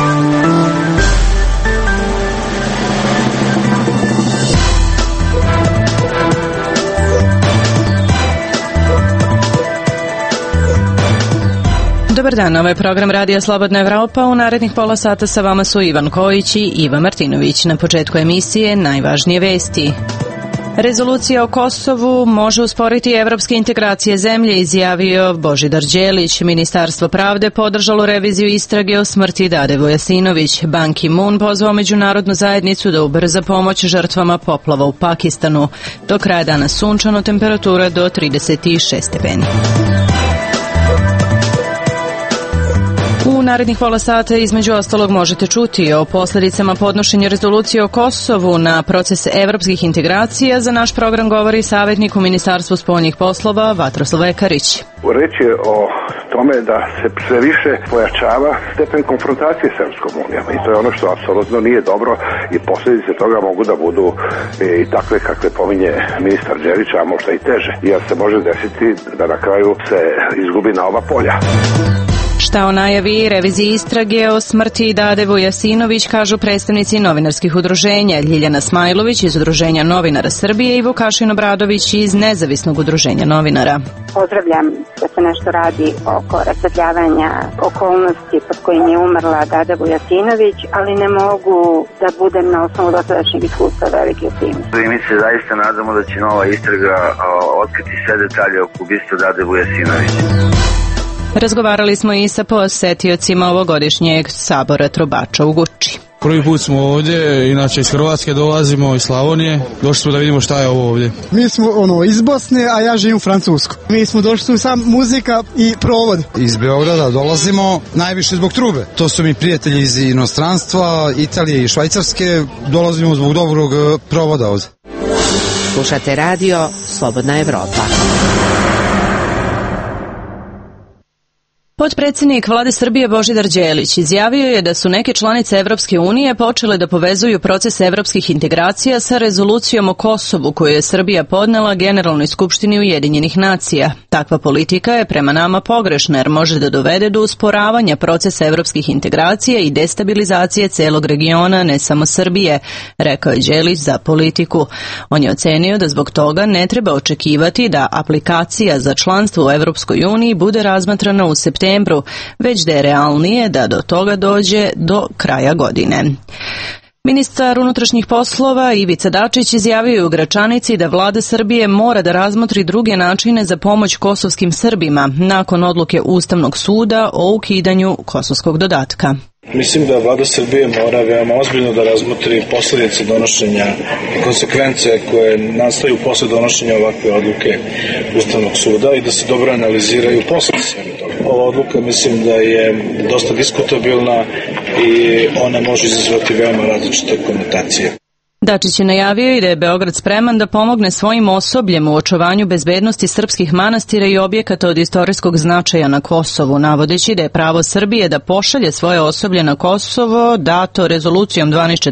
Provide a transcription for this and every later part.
Dobar dan, ovo je program Radija Slobodna Evropa. U narednih pola sata sa vama su Ivan Kojić i Iva Martinović. Na početku emisije najvažnije vesti. Rezolucija o Kosovu može usporiti evropske integracije zemlje, izjavio Božidar Đelić. Ministarstvo pravde podržalo reviziju istrage o smrti Dade Vujasinović. Ban Ki-moon pozvao međunarodnu zajednicu da ubrza pomoć žrtvama poplava u Pakistanu. Do kraja dana sunčano, temperatura do 36 stepeni. U narednih pola sata između ostalog možete čuti o posljedicama podnošenja rezolucije o Kosovu na proces evropskih integracija. Za naš program govori savjetnik u Ministarstvu spoljnih poslova Vatroslav Ekarić. Reč je o tome da se sve više pojačava stepen konfrontacije s Evropskom unijom i to je ono što apsolutno nije dobro i posljedice toga mogu da budu i takve kakve pominje ministar Đelić, a možda i teže, jer se može desiti da na kraju se izgubi na oba polja. Šta o najavi reviziji istrage o smrti Dade Vujasinović kažu predstavnici novinarskih udruženja Ljiljana Smajlović iz Udruženja novinara Srbije i Vukašin Obradović iz Nezavisnog udruženja novinara. Pozdravljam da se nešto radi oko rasvetljavanja okolnosti pod kojim je umrla Dada Vujasinović, ali ne mogu da budem na osnovu dosadašnjeg iskustva veliki optimist. Mi se zaista nadamo da će nova istraga otkriti sve detalje oko ubistva Dade Vujasinović. Razgovarali smo i sa posetiocima ovogodišnjeg sabora Trobača u Guči. Prvi put smo ovdje, inače iz Hrvatske dolazimo, iz Slavonije. Došli smo da vidimo šta je ovo ovdje. Mi smo iz Bosne, a ja živim u Francusku. Mi smo došli tu sam muzika i provod. Iz Beograda dolazimo najviše zbog trube. To su mi prijatelji iz inostranstva, Italije i Švajcarske. Dolazimo zbog dobrog provoda ovdje. Slušate radio Slobodna Evropa. Potpredsjednik Vlade Srbije Božidar Đelić izjavio je da su neke članice Evropske unije počele da povezuju proces evropskih integracija sa rezolucijom o Kosovu koju je Srbija podnela Generalnoj skupštini Ujedinjenih nacija. Takva politika je prema nama pogrešna jer može da dovede do usporavanja procesa evropskih integracija i destabilizacije celog regiona, ne samo Srbije, rekao je Đelić za Politiku. On je ocenio da zbog toga ne treba očekivati da aplikacija za članstvo u Evropskoj uniji bude razmatrana u septembru, već da je realnije da do toga dođe do kraja godine. Ministar unutrašnjih poslova Ivica Dačić izjavio je u Gračanici da vlada Srbije mora da razmotri druge načine za pomoć kosovskim Srbima nakon odluke Ustavnog suda o ukidanju kosovskog dodatka. Mislim da vlada Srbije mora veoma ozbiljno da razmotri posljedice donošenja i konsekvence koje nastaju posle donošenja ovakve odluke Ustavnog suda i da se dobro analiziraju posljedice toga. Ova odluka mislim da je dosta diskutabilna i ona može izazvati veoma različite konotacije. Dačić je najavio i da je Beograd spreman da pomogne svojim osobljem u očuvanju bezbednosti srpskih manastira i objekata od istorijskog značaja na Kosovu, navodeći da je pravo Srbije da pošalje svoje osoblje na Kosovo dato rezolucijom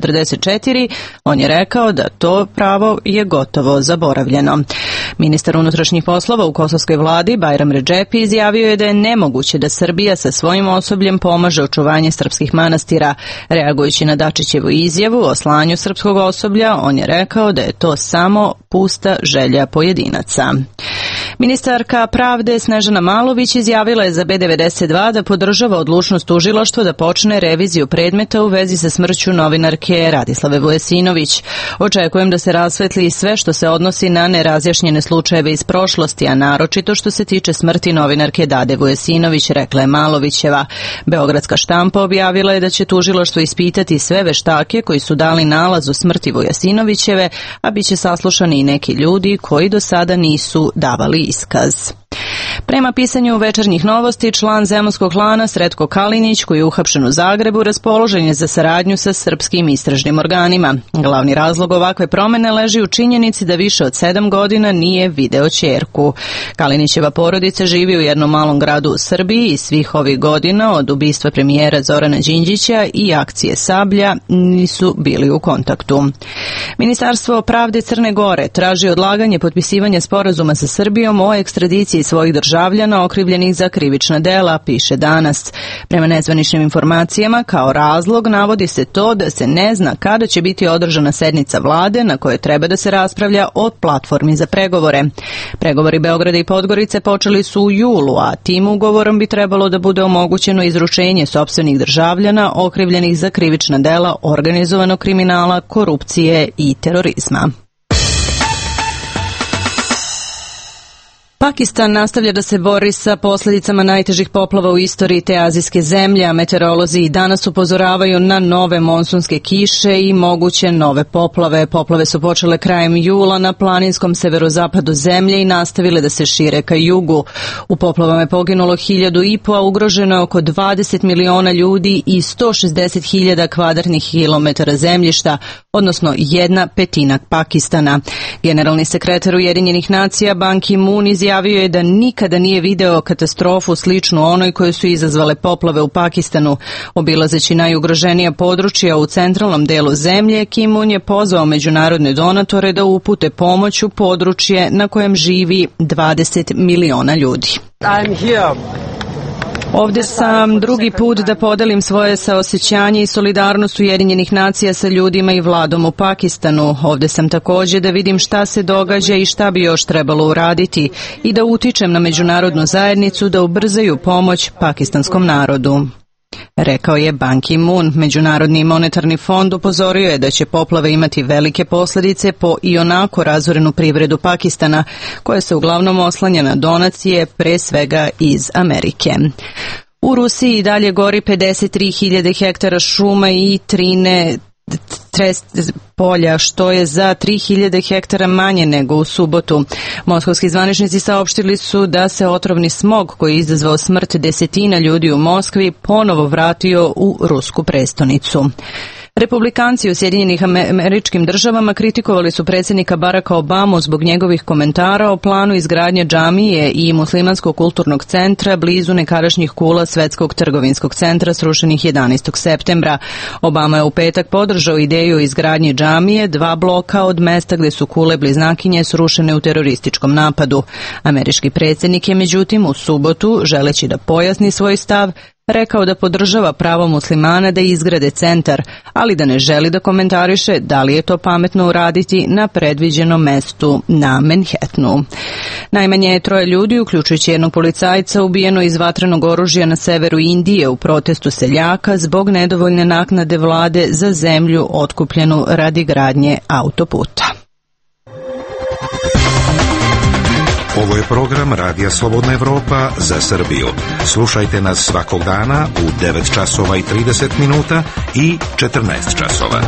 1244, on je rekao da to pravo je gotovo zaboravljeno. Ministar unutrašnjih poslova u kosovskoj vladi Bajram Redžepi izjavio je da je nemoguće da Srbija sa svojim osobljem pomaže očuvanje srpskih manastira. Reagujući na Dačićevu izjavu o slanju srpskog osoblja, on je rekao da je to samo pusta želja pojedinaca. Ministarka pravde Snežana Malović izjavila je za B92 da podržava odlučnost tužilaštva da počne reviziju predmeta u vezi sa smrću novinarke Radislave Vujasinović. Očekujem da se rasvetli sve što se odnosi na nerazjašnjene slučajeve iz prošlosti, a naročito što se tiče smrti novinarke Dade Vujasinović, rekla je Malovićeva. Beogradska štampa objavila je da će tužilaštvo ispitati sve veštake koji su dali nalaz o smrti Vujasinovićeve, a bit će saslušani i neki ljudi koji do sada nisu davali iskaz. Prema pisanju Večernjih novosti, član zemunskog klana Sretko Kalinić, koji je uhapšen u Zagrebu, raspoložen je za saradnju sa srpskim istražnim organima. Glavni razlog ovakve promene leži u činjenici da više od 7 godina nije video ćerku. Kalinićeva porodica živi u jednom malom gradu u Srbiji i svih ovih godina od ubistva premijera Zorana Đinđića i akcije Sablja nisu bili u kontaktu. Ministarstvo pravde Crne Gore traži odlaganje potpisivanja sporazuma sa Srbijom o ekstradiciji svojih ostalih državljana okrivljenih za krivična dela, piše Danas. Prema nezvaničnim informacijama, kao razlog navodi se to da se ne zna kada će biti održana sednica vlade na kojoj treba da se raspravlja o platformi za pregovore. Pregovori Beograda i Podgorice počeli su u julu, a tim ugovorom bi trebalo da bude omogućeno izručenje sopstvenih državljana okrivljenih za krivična dela organizovanog kriminala, korupcije i terorizma. Pakistan nastavlja da se bori sa posljedicama najtežih poplava u istoriji te azijske zemlje, a meteorolozi i danas upozoravaju na nove monsunske kiše i moguće nove poplave. Poplave su počele krajem jula na planinskom severozapadu zemlje i nastavile da se šire ka jugu. U poplavama je poginulo 1.500, a ugroženo je oko 20 miliona ljudi i 160.000 kvadratnih kilometara zemljišta, odnosno 1/5 Pakistana. Generalni sekretar Ujedinjenih nacija Ban Ki-moon izjavio je da nikada nije video katastrofu sličnu onoj koju su izazvale poplave u Pakistanu. Obilazeći najugroženija područja u centralnom delu zemlje, Ki-moon je pozvao međunarodne donatore da upute pomoć u područje na kojem živi 20 miliona ljudi. Ovdje sam drugi put da podelim svoje saosećanje i solidarnost Ujedinjenih nacija sa ljudima i vladom u Pakistanu. Ovdje sam također da vidim šta se događa i šta bi još trebalo uraditi i da utičem na međunarodnu zajednicu da ubrzaju pomoć pakistanskom narodu. Rekao je Ban Ki-moon. Međunarodni monetarni fond upozorio je da će poplave imati velike posljedice po ionako razorenu privredu Pakistana, koja se uglavnom oslanja na donacije, pre svega iz Amerike. U Rusiji i dalje gori 53.000 hektara šuma i 13 polja, što je za 3.000 hektara manje nego u subotu. Moskovski zvaničnici saopštili su da se otrovni smog koji je izazvao smrt desetina ljudi u Moskvi ponovo vratio u rusku prestonicu. Republikanci u Sjedinjenih Američkim Državama kritikovali su predsjednika Baracka Obamu zbog njegovih komentara o planu izgradnje džamije i muslimanskog kulturnog centra blizu nekadašnjih kula Svetskog trgovinskog centra srušenih 11. septembra. Obama je u petak podržao ideju o izgradnji džamije 2 bloka od mesta gdje su kule bliznakinje srušene u terorističkom napadu. Američki predsjednik je međutim u subotu, želeći da pojasni svoj stav, rekao da podržava pravo muslimana da izgrade centar, ali da ne želi da komentariše da li je to pametno uraditi na predviđenom mestu na Manhattanu. Najmanje je 3 ljudi, uključujući jednog policajca, ubijeno iz vatrenog oružja na severu Indije u protestu seljaka zbog nedovoljne naknade vlade za zemlju otkupljenu radi gradnje autoputa. Ovo je program Radija Slobodna Evropa za Srbiju. Slušajte nas svakog dana u 9 časova i 30 minuta i 14 časova.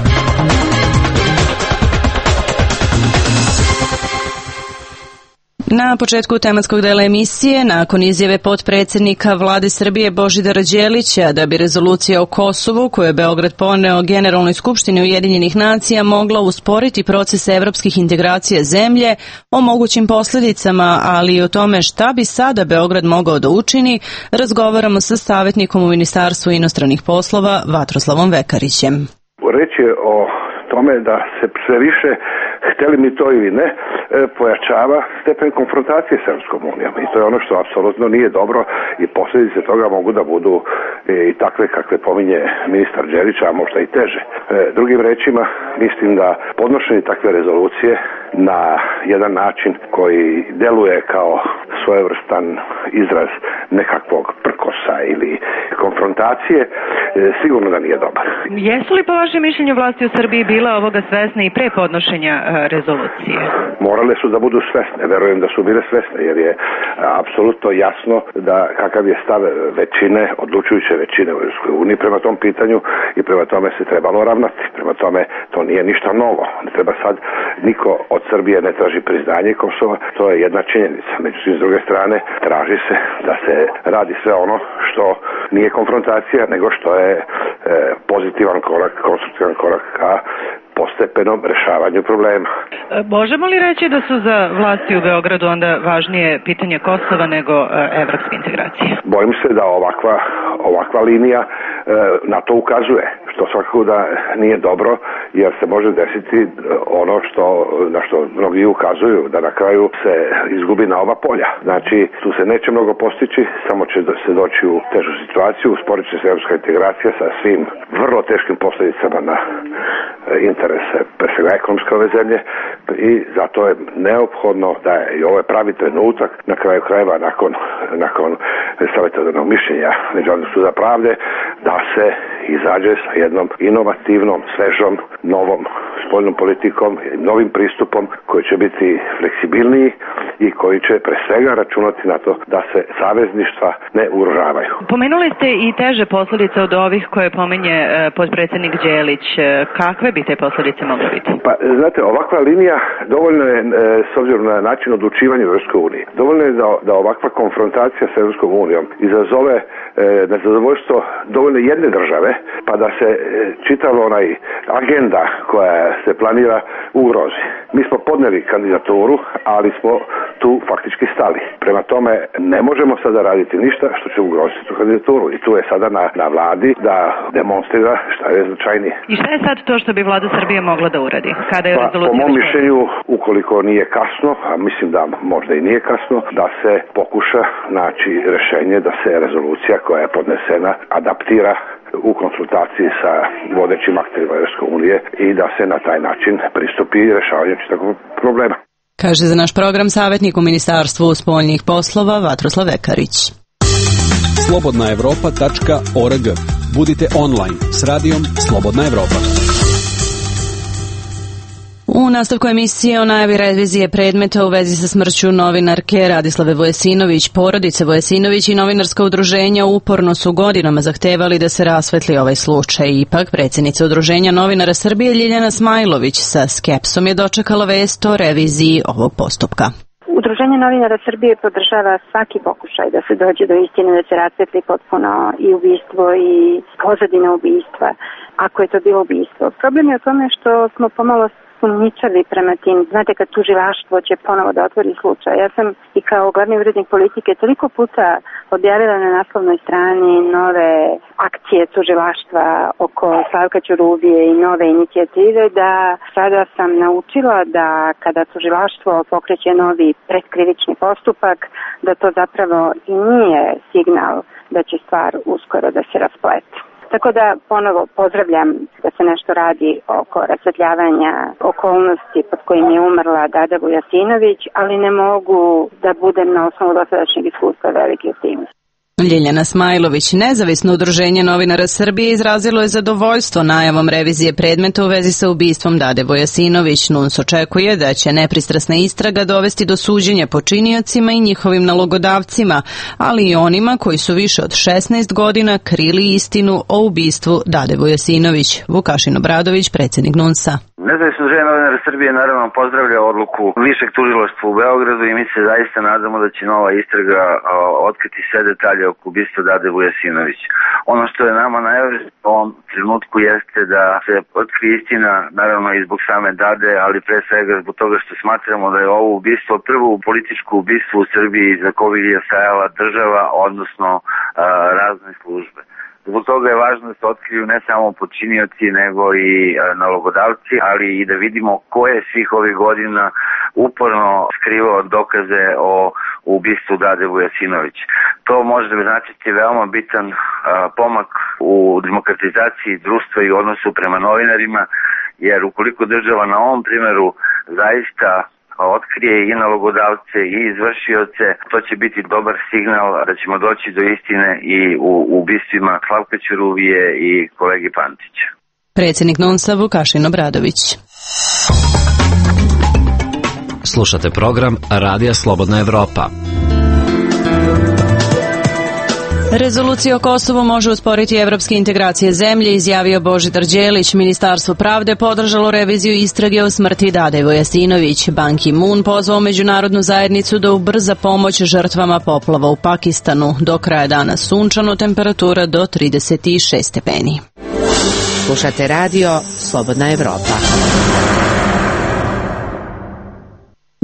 Na početku tematskog dela emisije, nakon izjave potpredsjednika Vlade Srbije Božidara Đelića da bi rezolucija o Kosovu, koju je Beograd poneo Generalnoj skupštini Ujedinjenih nacija, mogla usporiti proces evropskih integracija zemlje, o mogućim posljedicama, ali i o tome šta bi sada Beograd mogao da učini, razgovaramo sa savjetnikom u Ministarstvu inostranih poslova Vatroslavom Vekarićem. Reč je o tome da se sve više, hteli mi to ili ne, pojačava stepen konfrontacije s Evropskom unijom i to je ono što apsolutno nije dobro i posljedice toga mogu da budu i takve kakve pominje ministar Đelić, a možda i teže. Drugim rečima, mislim da podnošenje takve rezolucije na jedan način koji deluje kao svojevrstan izraz nekakvog prkosa ili konfrontacije, sigurno da nije dobar. Jesu li po vašem mišljenju vlasti u Srbiji bile ovoga svesne i pre podnošenja rezolucije? Morale su da budu svesne, verujem da su bile svesne, jer je apsolutno jasno da kakav je stav većine, odlučujuće većine u Europskoj uniji prema tom pitanju i prema tome se trebalo ravnati. Prema tome to nije ništa novo. Ne treba sad, niko od Srbije ne traži priznanje Kosova, to je jedna činjenica. Međutim, s druge strane, traži se da se radi sve ono što nije konfrontacija, nego što je pozitivan korak, konstruktivan korak ka postepenom rešavanju problema. Možemo li reći da su za vlasti u Beogradu onda važnije pitanje Kosova nego evropske integracije? Bojim se da ovakva linija na to ukazuje. što svakako da nije dobro, jer se može desiti ono na što mnogi ukazuju, da na kraju se izgubi na oba polja. Znači, tu se neće mnogo postići, samo će se doći u težu situaciju, usporit će se evropska integracija sa svim vrlo teškim posljedicama na interese, pre svega ekonomske ove zemlje, i zato je neophodno da je i ovo je pravi trenutak, na kraju krajeva nakon savjetodavnog mišljenja Međunarodnog suda pravde, da se izađe sa jednom inovativnom, svežom, novom spoljnom politikom, novim pristupom koji će biti fleksibilniji i koji će pre svega računati na to da se savezništva ne ugrožavaju. Pomenuli ste i teže posljedice od ovih koje pominje potpredsjednik Đelić. Kakve bi te posljedice mogle biti? Pa, znate, ovakva linija dovoljno je, s obzirom na način odlučivanja u Evropskoj uniji, dovoljno je da ovakva konfrontacija s Evropskom unijom izazove nezadovoljstvo dovoljno jedne države, pa da se čitava onaj agenda koja se planira ugrozi. Mi smo podneli kandidaturu, ali smo tu faktički stali. Prema tome, ne možemo sada raditi ništa što će ugroziti tu kandidaturu. I tu je sada na vladi da demonstrira šta je značajnije. I šta je sad to što bi vlada Srbije mogla da uradi? Kada je po mom mišljenju, ukoliko nije kasno, a mislim da možda i nije kasno, da se pokuša naći rešenje da se rezolucija koja je podnesena adaptira u konsultaciji sa vodećim akterima Evropske unije i da se na taj način pristupi rešavanju takvog problema. Kaže za naš program savjetnik u Ministarstvu spoljnih poslova Vatroslav Vekarić. slobodnaevropa.org. Budite online s radijom Slobodna Evropa. U nastavku emisije o najavi revizije predmeta u vezi sa smrću novinarke Radislave Vujasinović, porodice Vujasinović i novinarska udruženja uporno su godinama zahtevali da se rasvetli ovaj slučaj. Ipak, predsjednica Udruženja novinara Srbije Ljiljana Smajlović sa skepsom je dočekala vest o reviziji ovog postupka. Udruženje novinara Srbije podržava svaki pokušaj da se dođe do istine, da se rasvetli potpuno i ubistvo i pozadina ubistva, ako je to bilo ubistvo. Problem je u tome što smo pomalo sumnjičavi prema tim. Znate, kad tužilaštvo će ponovo da otvori slučaj. Ja sam i kao glavni urednik politike toliko puta objavila na naslovnoj strani nove akcije tužilaštva oko Slavka Ćurubije i nove inicijative, da sada sam naučila da kada tužilaštvo pokreće novi pretkrivični postupak, da to zapravo i nije signal da će stvar uskoro da se rasplete. Tako da ponovo pozdravljam da se nešto radi oko rasvetljavanja okolnosti pod kojim je umrla Dada Vujasinović, ali ne mogu da budem na osnovu dosadašnjeg iskustva veliki optimist. Ljiljana Smajlović, nezavisno udruženje novinara Srbije, izrazilo je zadovoljstvo najavom revizije predmeta u vezi sa ubistvom Dade Vujasinović. NUNS očekuje da će nepristrasna istraga dovesti do suđenja počiniocima i njihovim nalogodavcima, ali i onima koji su više od 16 godina krili istinu o ubistvu Dade Vujasinović. Vukašin Obradović, predsjednik NUNS-a. Nezavisno udruženje novinara Srbije naravno pozdravlja odluku Višeg tužilaštva u Beogradu i mi se zaista nadamo da će nova istraga otkriti sve detalje oko ubistva Dade Vujasinović. Ono što je nama najvažnije u ovom trenutku jeste da se otkrije istina, naravno i zbog same Dade, ali pre svega zbog toga što smatramo da je ovo ubistvo prvo političko ubistvo u Srbiji za koje je stajala država, odnosno razne službe. Zbog toga je važno da se otkriju ne samo počinioci, nego i nalogodavci, ali i da vidimo ko je svih ovih godina uporno skrivao dokaze o ubistvu Dade Vujasinović. To može da značiti veoma bitan pomak u demokratizaciji društva i odnosu prema novinarima, jer ukoliko država na ovom primjeru zaista otkrije i nalogodavce i izvršioce, to će biti dobar signal da ćemo doći do istine i u ubistvima Slavka Ćurubije i kolegi Pantića. Predsjednik NUNS-a Vukašin Obradović. Slušate program Radija Slobodna Evropa. Rezolucija o Kosovu može usporiti evropske integracije zemlje, izjavio Božidar Đelić. Ministarstvo pravde podržalo reviziju istrage o smrti Dade Vujasinović. Ban Ki-moon pozvao međunarodnu zajednicu da ubrza pomoć žrtvama poplava u Pakistanu. Do kraja dana sunčano, temperatura do 36 stepeni. Slušate radio Slobodna Evropa.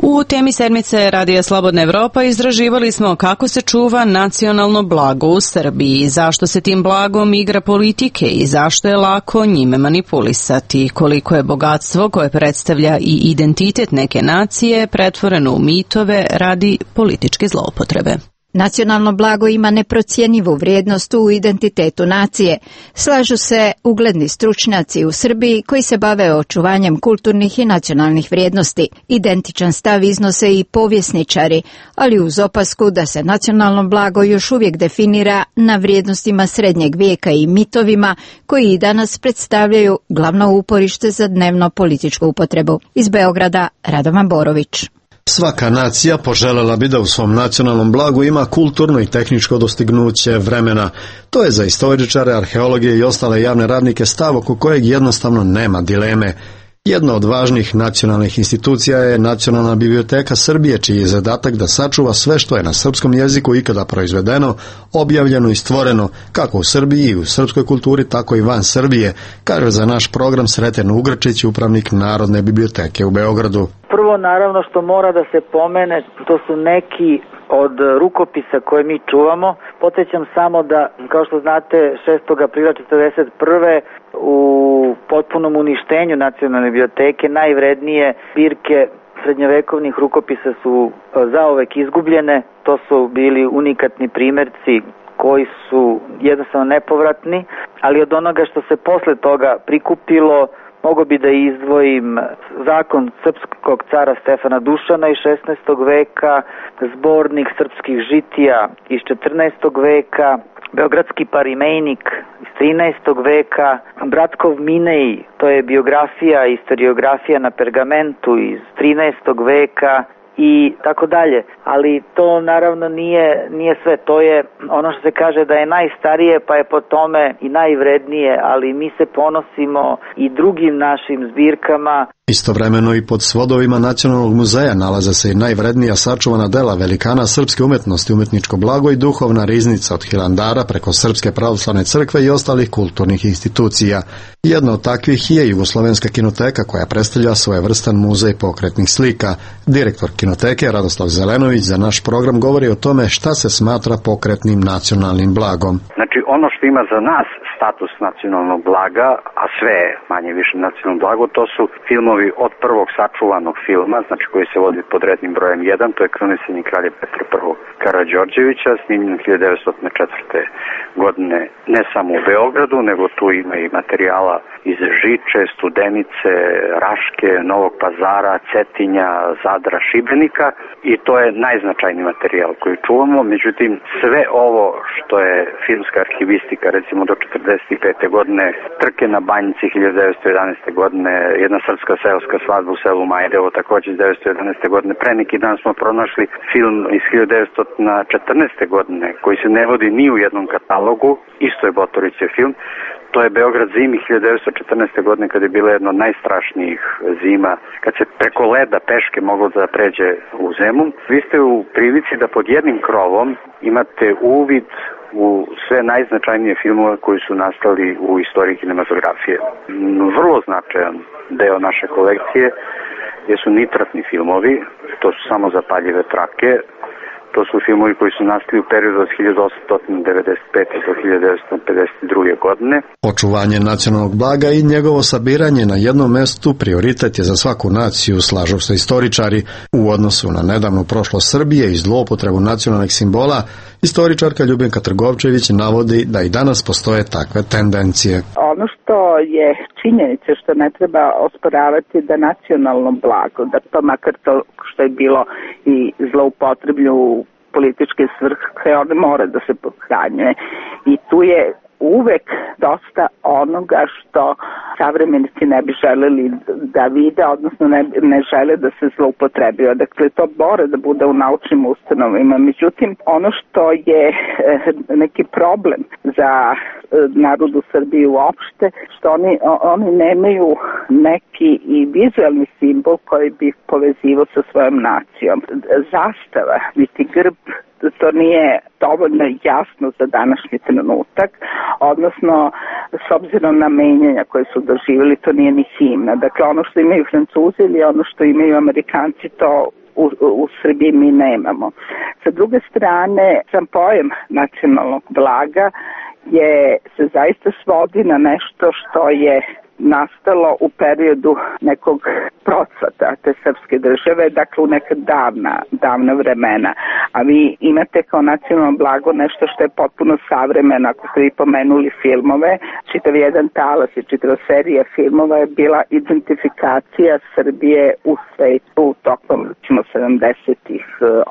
U temi sedmice Radija Slobodna Evropa istraživali smo kako se čuva nacionalno blago u Srbiji, zašto se tim blagom igra politike i zašto je lako njime manipulisati, koliko je bogatstvo koje predstavlja i identitet neke nacije pretvoreno u mitove radi političke zloupotrebe. Nacionalno blago ima neprocjenjivu vrijednost u identitetu nacije. Slažu se ugledni stručnjaci u Srbiji koji se bave očuvanjem kulturnih i nacionalnih vrijednosti. Identičan stav iznose i povjesničari, ali uz opasku da se nacionalno blago još uvijek definira na vrijednostima srednjeg vijeka i mitovima koji i danas predstavljaju glavno uporište za dnevno političku upotrebu. Iz Beograda, Radovan Borović. Svaka nacija poželjela bi da u svom nacionalnom blagu ima kulturno i tehničko dostignuće vremena. To je za istoričare, arheologe i ostale javne radnike stav oko kojeg jednostavno nema dileme. Jedna od važnih nacionalnih institucija je Nacionalna biblioteka Srbije, čiji je zadatak da sačuva sve što je na srpskom jeziku ikada proizvedeno, objavljeno i stvoreno, kako u Srbiji i u srpskoj kulturi, tako i van Srbije, kaže za naš program Sreten Ugrčić, upravnik Narodne biblioteke u Beogradu. Prvo, naravno, što mora da se pomene, to su neki od rukopisa koje mi čuvamo. Podsjećam samo da, kao što znate, 6. aprila 1941. u potpunom uništenju Nacionalne biblioteke najvrednije zbirke srednjovekovnih rukopisa su zauvek izgubljene. To su bili unikatni primjerci koji su jednostavno nepovratni, ali od onoga što se posle toga prikupilo, mogu bi da izdvojim zakon srpskog cara Stefana Dušana iz 16. veka, zbornik srpskih žitija iz 14. veka, beogradski parimejnik iz 13. veka, Bratkov Minej, to je biografija i historiografija na pergamentu iz 13. veka i tako dalje. Ali to naravno nije sve, to je ono što se kaže da je najstarije pa je po tome i najvrednije, ali mi se ponosimo i drugim našim zbirkama. Istovremeno i pod svodovima Nacionalnog muzeja nalaze se i najvrednija sačuvana dela velikana srpske umetnosti, umetničko blago i duhovna riznica od Hilandara preko Srpske pravoslavne crkve i ostalih kulturnih institucija. Jedna od takvih je Jugoslovenska kinoteka koja predstavlja svojevrstan muzej pokretnih slika. Direktor kinoteke Radoslav Zelenović za naš program govori o tome šta se smatra pokretnim nacionalnim blagom. Znači ono što ima za nas status nacionalnog blaga, a sve manje više nacionalno blago, to su filmovi od prvog sačuvanog filma, znači koji se vodi pod rednim brojem 1, to je Krunisanje kralja Petra I. Karađorđevića, snimljen 1904. godine ne samo u Beogradu, nego tu ima i materijala iz Žiče, Studenice, Raške, Novog Pazara, Cetinja, Zadra, Šibenika i to je najznačajniji materijal koji čuvamo. Međutim, sve ovo što je filmska arhivistika, recimo do 1945. godine, Trke na Banjici 1911. godine, jedna srpska seoska svadba u selu Majdevo također iz 1911. godine, pre neki dan smo pronašli film iz 1914. godine koji se ne vodi ni u jednom katalogu, isto je Botorićev film. To je Beograd zimi 1914. godine kad je bila jedna od najstrašnijih zima, kad se preko leda peške moglo da pređe u Zemun. Vi ste u prilici da pod jednim krovom imate uvid u sve najznačajnije filmove koji su nastali u istoriji kinematografije. Vrlo značajan deo naše kolekcije jesu nitratni filmovi, to su samo zapaljive trake. To su filmovi koji su nastali u periodu od 1895. do 1952. godine. Očuvanje nacionalnog blaga i njegovo sabiranje na jednom mestu prioritet je za svaku naciju, slažu se istoričari. U odnosu na nedavnu prošlost Srbije i zloupotrebu nacionalnih simbola, istoričarka Ljubinka Trgovčević navodi da i danas postoje takve tendencije. Ono što je činjenica što ne treba osporavati da nacionalno blago, da to makar to što je bilo i zloupotreblju političke svrhe, one mora da se pohranjuje. I tu je uvek dosta onoga što savremenici ne bi želeli da vide, odnosno ne žele da se zloupotrebio. Dakle, to mora da bude u naučnim ustanovima. Međutim, ono što je neki problem za narod u Srbiji uopšte, što oni nemaju neki i vizualni simbol koji bi povezivao sa svojom nacijom. Zastava, biti grb, to nije dovoljno jasno za današnji trenutak, odnosno s obzirom na menjanja koje su doživjeli, to nije ni himna. Dakle, ono što imaju Francuzi ili ono što imaju Amerikanci, to u Srbiji mi nemamo. Sa druge strane, sam pojem nacionalnog blaga se zaista svodi na nešto što je nastalo u periodu nekog procvata te srpske države, dakle u neka davna vremena. A vi imate kao nacionalno blago nešto što je potpuno savremeno. Ako ste vi pomenuli filmove, čitav jedan talas i čitava serija filmova je bila identifikacija Srbije u svetu tokom 70-ih,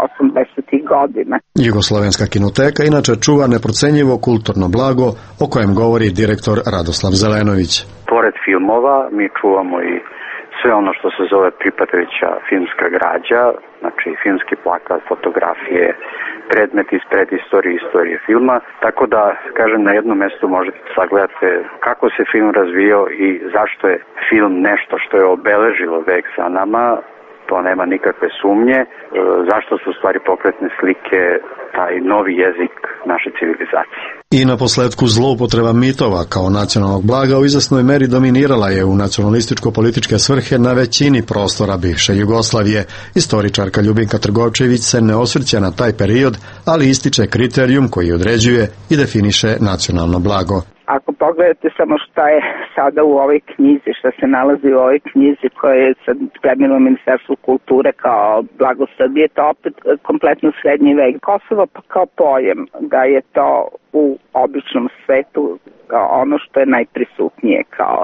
80-ih godina. Jugoslovenska kinoteka inače čuva neprocenjivo kulturno blago o kojem govori direktor Radoslav Zelenović. Pored filmova mi čuvamo i sve ono što se zove pripadajuća filmska građa, znači filmski plakat, fotografije, predmet iz predistorije, istorije filma, tako da, kažem, na jednom mjestu možete sagledati kako se film razvijao i zašto je film nešto što je obeležilo vek za nama, to nema nikakve sumnje, zašto su u stvari pokretne slike taj novi jezik naše civilizacije. I na posledku zloupotreba mitova kao nacionalnog blaga u izvesnoj meri dominirala je u nacionalističko-političke svrhe na većini prostora bivše Jugoslavije. Istoričarka Ljubinka Trgovčević se ne osvrće na taj period, ali ističe kriterijum koji određuje i definiše nacionalno blago. Ako pogledate samo šta je sada u ovoj knjizi, šta se nalazi u ovoj knjizi koja je sad spremilo Ministarstvo kulture kao blago Srbije, to opet kompletno srednji vek. Kosovo pa kao pojem, da je to u običnom svetu ono što je najprisutnije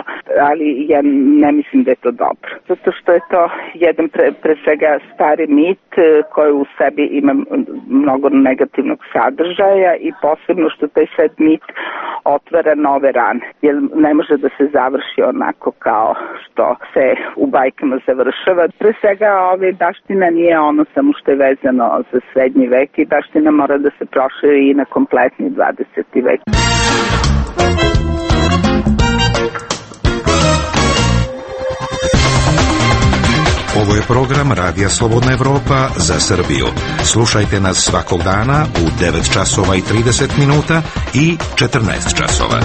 ali ja ne mislim da je to dobro. Zato što je to jedan pre svega stari mit koji u sebi ima mnogo negativnog sadržaja i posebno što taj sad mit otvara nove rane. Jer ne može da se završi onako kao što se u bajkama završava. Pre svega daština nije ono samo što je vezano za srednji vek i daština mora da se proširi i na kompletni 20. vek. Ovo je program Radija Slobodna Evropa za Srbiju. Slušajte nas svakog dana u 9 časova i 30 minuta i 14 časova.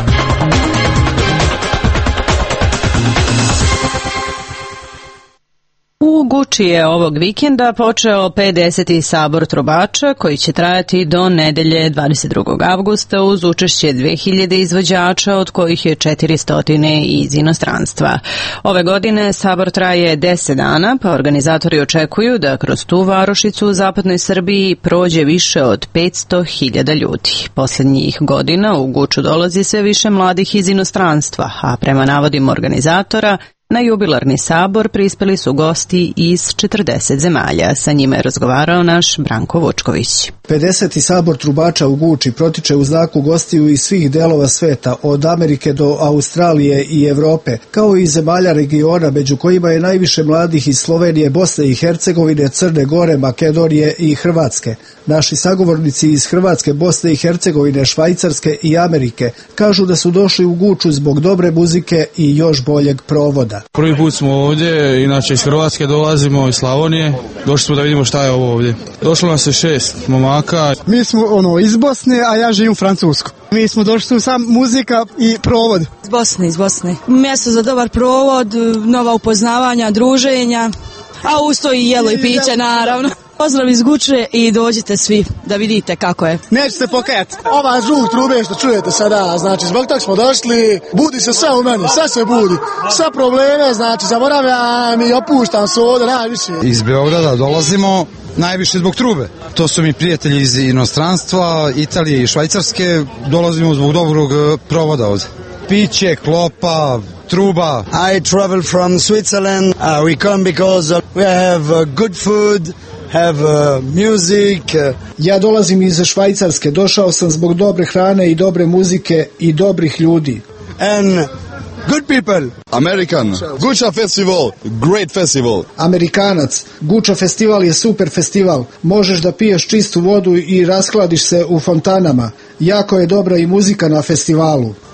U Guči je ovog vikenda počeo 50. sabor trubača koji će trajati do nedelje 22. avgusta uz učešće 2000 izvođača od kojih je 400 iz inostranstva. Ove godine sabor traje 10 dana pa organizatori očekuju da kroz tu varošicu u zapadnoj Srbiji prođe više od 500.000 ljudi. Poslednjih godina u Guču dolazi sve više mladih iz inostranstva, a prema navodima organizatora na jubilarni sabor prispeli su gosti iz 40 zemalja. Sa njima je razgovarao naš Branko Vučković. 50. sabor trubača u Guči protiče u znaku gostiju iz svih delova sveta, od Amerike do Australije i Evrope, kao i zemalja regiona, među kojima je najviše mladih iz Slovenije, Bosne i Hercegovine, Crne Gore, Makedonije i Hrvatske. Naši sagovornici iz Hrvatske, Bosne i Hercegovine, Švajcarske i Amerike kažu da su došli u Guču zbog dobre muzike i još boljeg provoda. Prvi put smo ovdje, inače iz Hrvatske dolazimo, iz Slavonije. Došli smo da vidimo šta je ovo ovdje. Došlo nas je 6 momaka. Mi smo iz Bosne, a ja živim u Francusku. Mi smo došli tu sam muzika i provod. Iz Bosne. Mjesto za dobar provod, nova upoznavanja, druženja, a usto i jelo i piće naravno. Pozdrav iz Guče i dođite svi da vidite kako je. Nećete pokajati. Ova zvuk trube što čujete sada, znači zbog toga smo došli, budi se sve u meni, sve se budi. Sve probleme, znači zaboravljam i opuštam se ovdje najviše. Iz Beograda dolazimo najviše zbog trube. To su mi prijatelji iz inostranstva, Italije i Švajcarske, dolazimo zbog dobrog provoda ovdje. Piće, klopa, truba. I travel from Switzerland. We come because we have good food. Have music. Ja dolazim iz Švajcarske, došao sam zbog dobre hrane i dobre muzike i dobrih ljudi. And good people. American. Guča festival. Great festival. Amerikanac. Guča festival je super festival. Možeš da piješ čistu vodu i raskladiš se u fontanama. Jako je dobra i muzika na festivalu.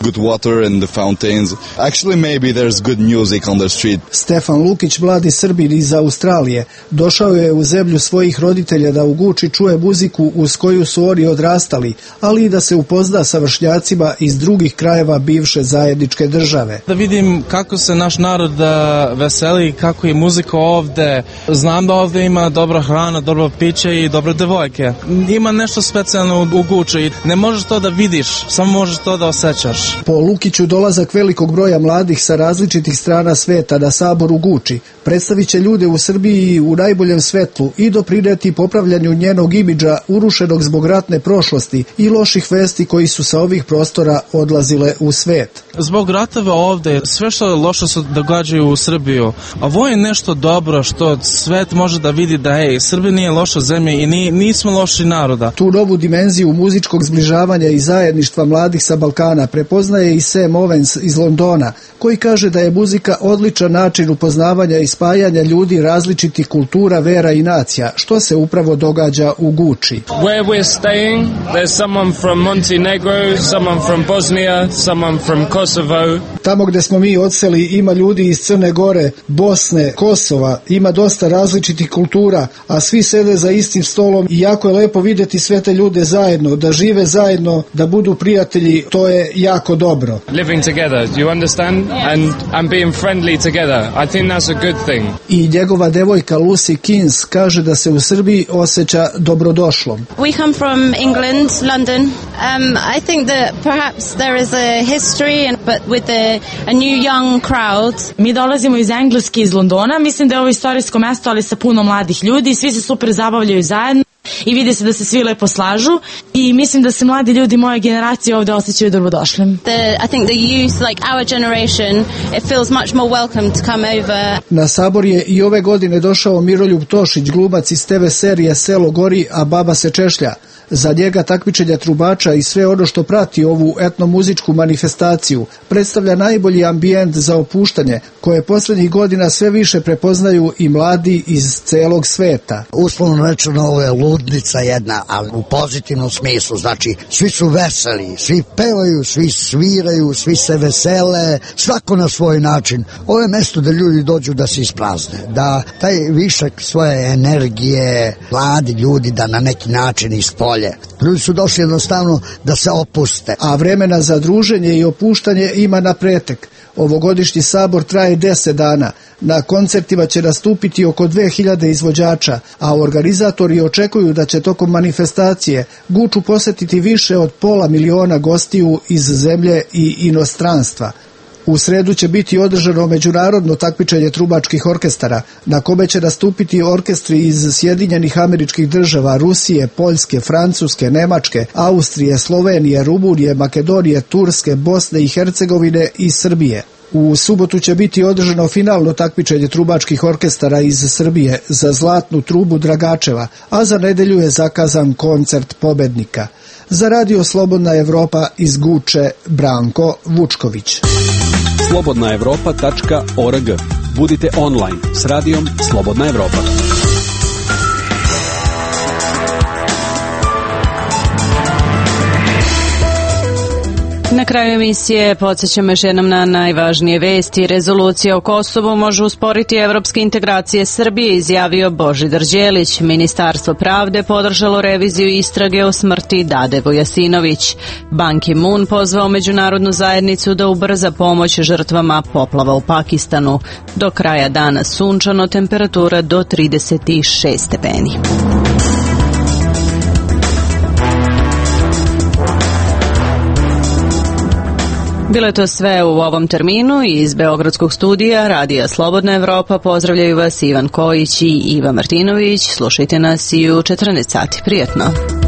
good water and the fountains. Actually, maybe there's good music on the street. Stefan Lukić, mladi Srbin iz Australije, došao je u zemlju svojih roditelja da u Guči čuje muziku uz koju su oni odrastali, ali i da se upozna sa vršnjacima iz drugih krajeva bivše zajedničke države. Da vidim kako se naš narod veseli, kako je muzika ovde. Znam da ovde ima dobra hrana, dobro piće i dobre devojke. Ima nešto specijalno u Guči. Ne možeš to da vidiš, samo možeš to da osjećaš. Po Lukiću dolazak velikog broja mladih sa različitih strana sveta na sabor u Guči predstavit će ljude u Srbiji u najboljem svetlu i doprineti popravljanju njenog imidža urušenog zbog ratne prošlosti i loših vesti koji su sa ovih prostora odlazile u svet. Zbog ratova ovde, sve što je loše se događaju u Srbiju. A ovo je nešto dobro što svet može da vidi da Srbija nije loša zemlja i nismo loši naroda. Tu novu dimenziju muzičkog zbližavanja i zajedništva mladih sa Balkana prepoznaje i Sam Owens iz Londona, koji kaže da je muzika odličan način upoznavanja i spajanja ljudi različitih kultura, vera i nacija, što se upravo događa u Guči. Where we're staying, there's someone from Montenegro, someone from Bosnia, someone from Kosovo. Tamo gde smo mi odseli ima ljudi iz Crne Gore, Bosne, Kosova, ima dosta različitih kultura, a svi sede za istim stolom i jako je lepo videti sve te ljude zajedno, da žive zajedno, da budu prijatelji, to je jako dobro. Living together, do you understand? And being friendly together. I think that's a good thing. I njegova devojka Lucy Kins kaže da se u Srbiji osjeća dobrodošlom. We come from England, London. I think that perhaps there is a history, but with a new young crowd. Mi dolazimo iz Engleske, iz Londona. Mislim da je ovo istorijsko mesto, ali sa puno mladih ljudi. Svi se super zabavljaju zajedno i vidi se da se svi lepo slažu i mislim da se mladi ljudi moje generacije ovde osjećaju dobrodošlim. I think the youth, like our generation, it feels much more welcome to come over. Na sabor je i ove godine došao Miroljub Tošić, glumac iz TV serije Selo gori, a baba se češlja. Za njega takmičenja trubača i sve ono što prati ovu etnomuzičku manifestaciju predstavlja najbolji ambijent za opuštanje, koje poslednjih godina sve više prepoznaju i mladi iz celog sveta. Uslovno rečeno, ovo je ludnica jedna, ali u pozitivnom smislu, znači svi su veseli, svi pevaju, svi sviraju, svi se vesele, svako na svoj način. Ovo je mesto da ljudi dođu da se isprazne, da taj višak svoje energije, mladi ljudi da na neki način ispolje. Ljudi su došli jednostavno da se opuste. A vremena za druženje i opuštanje ima na pretek. Ovogodišnji sabor traje 10 dana. Na koncertima će nastupiti oko 2000 izvođača, a organizatori očekuju da će tokom manifestacije Guču posetiti više od 500.000 gostiju iz zemlje i inostranstva. U sredu će biti održano međunarodno takmičenje trubačkih orkestara, na kome će nastupiti orkestri iz Sjedinjenih Američkih Država, Rusije, Poljske, Francuske, Nemačke, Austrije, Slovenije, Rumunije, Makedonije, Turske, Bosne i Hercegovine i Srbije. U subotu će biti održano finalno takmičenje trubačkih orkestara iz Srbije za zlatnu trubu Dragačeva, a za nedelju je zakazan koncert pobednika. Za Radio Slobodna Evropa iz Guče, Branko Vučković. slobodnaevropa.org. Budite online s radijom Slobodna Evropa. Na kraju emisije podsjećamo još jednom na najvažnije vesti. Rezolucija o Kosovu može usporiti evropske integracije Srbije, izjavio Božidar Đelić. Ministarstvo pravde podržalo reviziju istrage o smrti Dade Vujasinović. Ban Ki-moon pozvao međunarodnu zajednicu da ubrza pomoć žrtvama poplava u Pakistanu. Do kraja dana sunčano, temperatura do 36 stepeni. Bilo je to sve u ovom terminu. Iz Beogradskog studija Radija Slobodna Evropa pozdravljaju vas Ivan Kojić i Iva Martinović. Slušajte nas i u 14 sati. Prijetno.